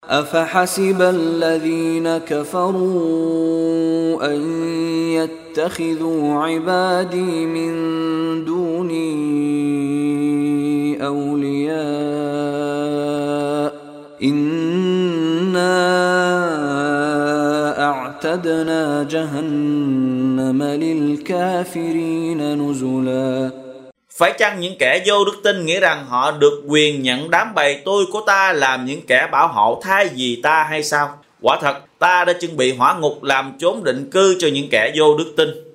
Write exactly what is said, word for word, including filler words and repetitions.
أفحسب الذين كفروا أن يتخذوا عبادي من دوني أولياء إنا أعتدنا جهنم للكافرين نزلا. Phải chăng những kẻ vô đức tin nghĩ rằng họ được quyền nhận đám bầy tôi của ta làm những kẻ bảo hộ thay vì ta hay sao? Quả thật, ta đã chuẩn bị hỏa ngục làm chốn định cư cho những kẻ vô đức tin.